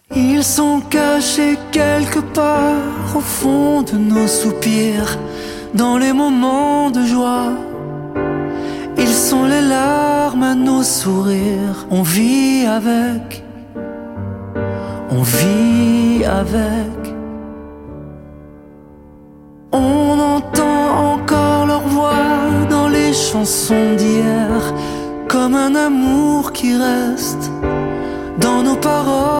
Ils sont cachés quelque part au fond de nos soupirs, dans les moments de joie. Ils sont les larmes à nos sourires. On vit avec, on vit avec. On entend encore leur voix dans les chansons d'hier, comme un amour qui reste dans nos paroles.